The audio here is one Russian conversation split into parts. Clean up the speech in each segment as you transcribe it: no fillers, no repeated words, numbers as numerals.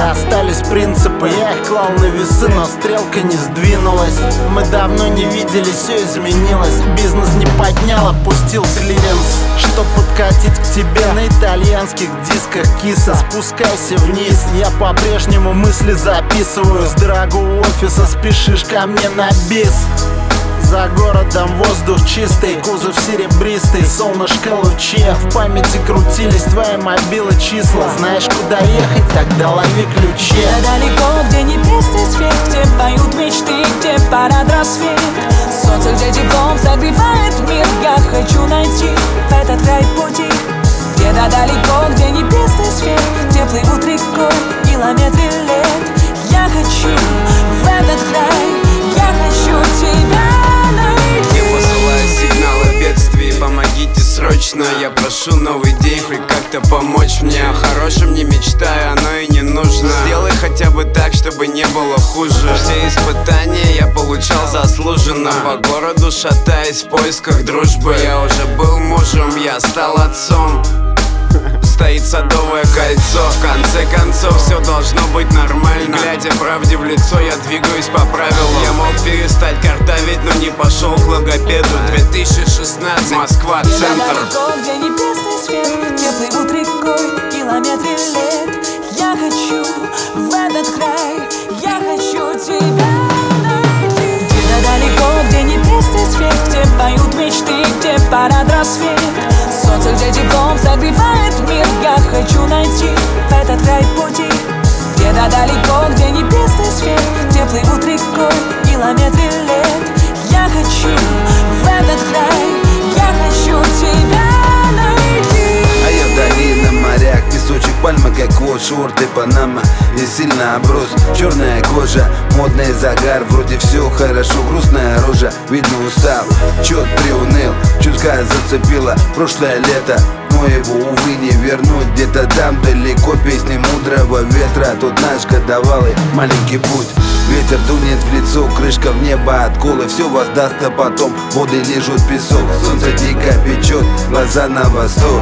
остались принципы. Я их клал на весы, но стрелка не сдвинулась. Мы давно не виделись, все изменилось. Бизнес не поднял, опустил клиренс. Чтоб подкатить к тебе на итальянских дисках киса, спускайся вниз. Я по-прежнему мысли записываю. С дорогого офиса спешишь ко мне на бис. За городом воздух чистый, кузов серебристый, солнышко лучи. В памяти крутились твои мобилы числа. Знаешь, куда ехать, тогда лови ключи. Я далеко, где небесный свет, где поют мечты, где парад рассвет. Солнце, где теплом согревает мир. Я хочу найти в этот край пути. Где-то далеко, где небесный свет, где плывут рекой километры лет. Я хочу в этот край, я хочу тебя. Помогите срочно, я прошу новый день хоть как-то помочь мне. О хорошем не мечтаю, оно и не нужно. Сделай хотя бы так, чтобы не было хуже. Все испытания я получал заслуженно. По городу шатаясь в поисках дружбы. Я уже был мужем, я стал отцом. Стоит садовое кольцо. В конце концов все должно быть нормально. Глядя правде в лицо, я двигаюсь по правилам. Я мог перестать картавить, но не пошел к логопеду. 2016, Москва, центр. Далеко, где небесный свет, где плывут рекой километры лет. Я хочу в этот край, я хочу тебя найти. Где-то далеко, где небесный свет, где поют мечты, где парад рассвет. Солнце, где теплом согревает мир. Я хочу найти в этот край пути. Где-то далеко, где небесный свет, где плывут рекой километры лет. Я хочу в этот край, я хочу тебя найти. А я вдали на морях, песочек, пальма, как вот шорты Панама. И сильно оброс, черная кожа, модный загар. Вроде все хорошо, грустная рожа, видно устал. Чет приуныл, чутка зацепила прошлое лето. Но его, увы, не вернуть. Где-то там далеко песни мудрого ветра. Тут наш годовалый маленький путь. Ветер дунет в лицо, крышка в небо от колы. Все воздастся потом, воды лижут песок. Солнце дико печет, глаза на восток.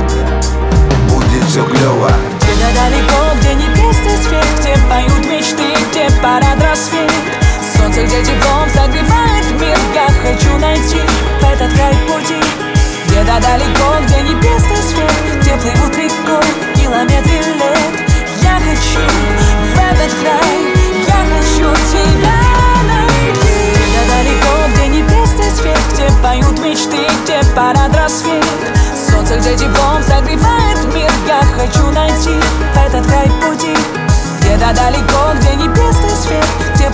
Будет все клево. Где-то далеко, где небесный свет, где поют мечты, где парад рассвет. Солнце, где теплом согревает мир. Я хочу найти в этот край пути. Где-то далеко, где небесный свет, где плывут рекой километры лет. Я хочу в этот край, я хочу тебя найти. Где-то далеко, где небесный свет, где поют мечты, где парад рассвет. Солнце, где теплом согревает мир. Я хочу найти в этот край пути. Где-то далеко, где небесный свет, где